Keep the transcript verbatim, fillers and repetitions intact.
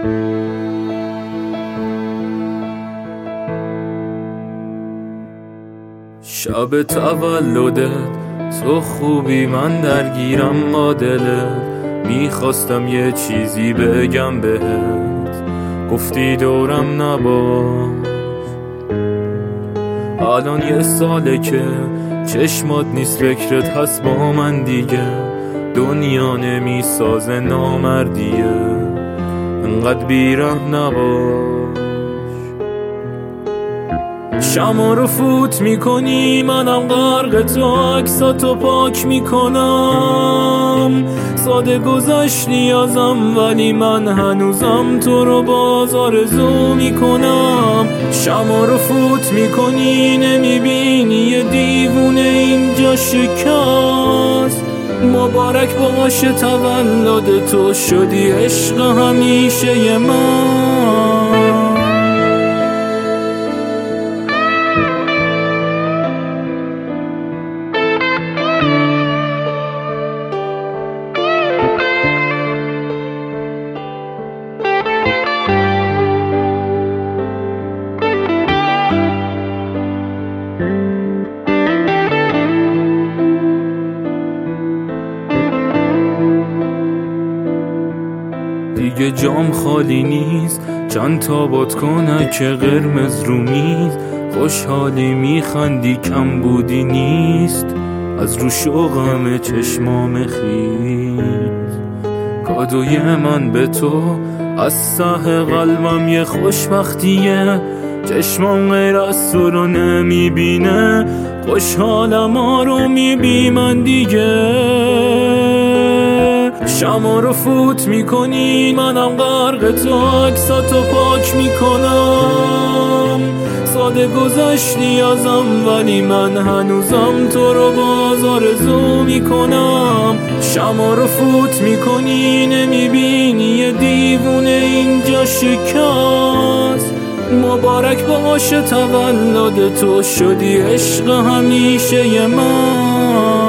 شب تولدت تو خوبی، من درگیرم با دلت. میخواستم یه چیزی بگم بهت، گفتی دورم نباش. الان یه ساله که چشمات نیست، فکرت هست با من دیگه. دنیا نمیسازه نامردیه، انقدر بیرحم نباش. شما رو فوت میکنی، منم غرق تو، عکساتو پاک میکنم. ساده گذشتی ازم ولی من هنوزم تو رو باز آرزو میکنم. شما رو فوت میکنی، نمیبینی یه دیوونه اینجا شکست. مبارک باشه تولد تو، شدی عشق همیشه من. دیگه جام خالی نیست، چند تا بادکنک قرمز رو میز. خوشحالی میخندی، کم بودی نیست، از رو شوقم چشمام خیز. کادوی من به تو از ته قلبم یه خوشبختیه. چشمام غیر از تو رو نمیبینه، خوشحالم ها رو میبی من دیگه. شما رو فوت میکنی، منم غرق تو، عکساتو پاک میکنم. ساده گذشتی ازم ولی من هنوزم تو رو باز آرزو میکنم. شما رو فوت میکنی، نمیبینی یه دیوونه اینجا شکست. مبارک باشه تولد تو، شدی عشق همیشه من.